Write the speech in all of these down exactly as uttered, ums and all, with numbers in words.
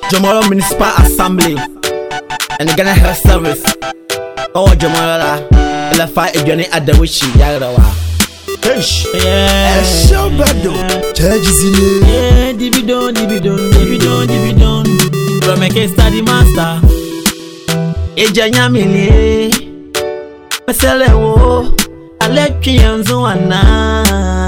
Jomoro Municipal Assembly and the Ghana Health Service. Oh, Jomoro, la fight a journey at the wish Yarawa. Yeah, show bedo. Charges in it. Yeah, dividend, dividend, dividend, dividend. From a case study master. Ejanya mili. Mesele wo. Aleki yanzu wana.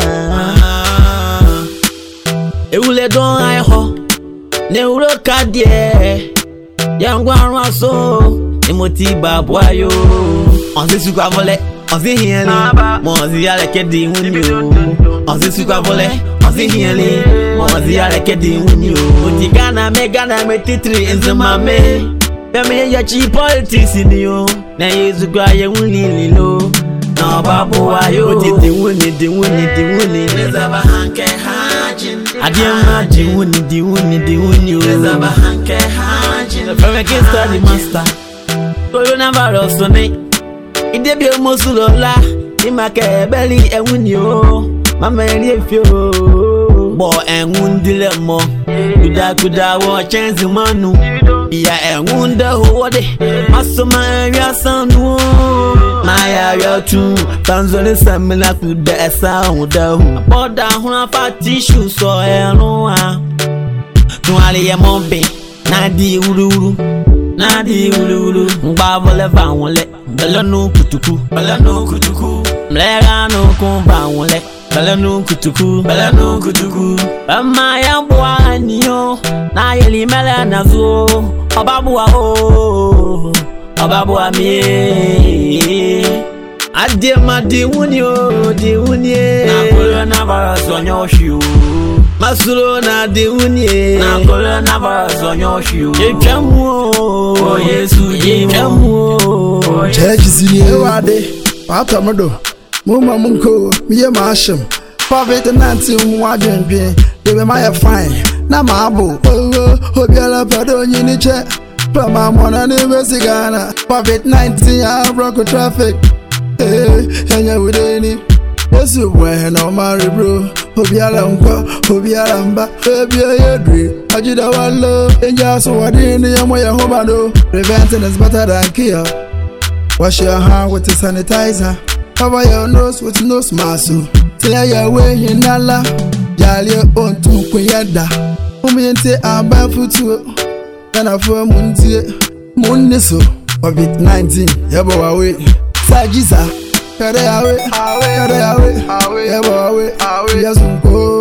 Eule don aiho. Ne uro kadie. Yangwa raso. Emoti babwayo. Onse suka vole. Onse hieli. Monzi aleke di unyo. Onse suka vole. Onse hieli. Monzi aleke di unyo. Oti Ghana me Ghana me titri inze mame. Yame ya chi politics in yo. Na yezu kwa ye unli lo. Na babu wayo. Oti di uni di uni di uni. Nezaba hanke hajin. Adiema di uni di uni di uni. Nezaba hanke hajin. From a case study master. Coronavirus on it. Ide bi omosulola. Imake belly ewuni o. Mama eri efio. Bo enwundile mo. Kuda kuda wo chance manu. Ya enwunda hode. Masoma area sanu. Maya yotu. Tanzania samina kuda esa huda hu. Boda huna fa tissue so enu a. Tuale ye mombe. Nadi ururu. Nadi ululu Mbavole vanwole Belanu kutuku Belanu kutuku Mlega no kumba wole Belanu kutuku Belanu kutuku Ama yambwa niyo Na yeli mele nazo Obabua o Obabua mi Adema di unyo Di unye Na coronavirus onyo shiu Masulo na de unye na coronavirus onyo shiu Yetwamu o Yesu yetwamu o Charges in it. Wade. Pata modo. Muma munko. Miye masham. Covid nineteen mwadwen bien. They be my fine. Na mabu. Oh oh. Obiala pado nyini che. Plama mwana ni Ghana. Covid nineteen I broke traffic. Hey, enya udeni. Yesu bwe na omari bro. Obiala unko, obiala mba. Ebi ayedri. Ajida walo. Enja so wadini ya moya homado. Preventing is better than cure. Wash your hand with the sanitizer. Cover your nose with nose mask. Clear your way in Allah. Jali on to Kuyada. Umiente aba futu. Yana for muntie. Muniso. Covid nineteen. Yabo awe. Sajiza. Kare awe. Kare awe. Yabo awe. Yasunko.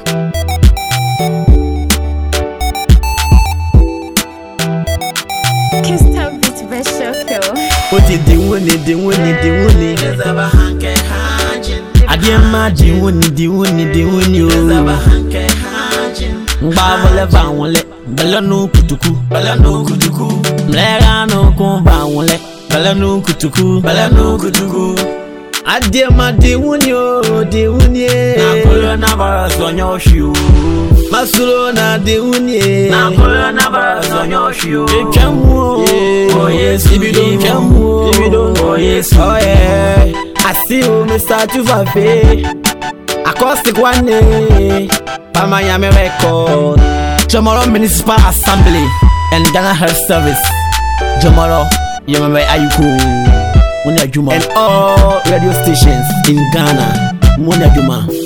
Oti di wuni di wuni di wuni Nezaba hanke hajin Adiema di wuni di wuni di wuni Nezaba hanke hajin Mbavole vanwole Belanu kutuku Belanu kutuku Mlega no kumba wole Belanu kutuku Belanu kutuku Adiema di wuni o di wuni Na coronavirus onyo shiu Masulo na di wuni Na coronavirus onyo shiu Yetwamu o Yesu yetwamu o Yesu. Oh yeah, I see you Mister Tufafe Acoustic one day Pama Yame record Jomoro Municipal Assembly and Ghana Health Service. Jomoro Yame Ayuko Muna Juma and all radio stations in Ghana Muna Juma.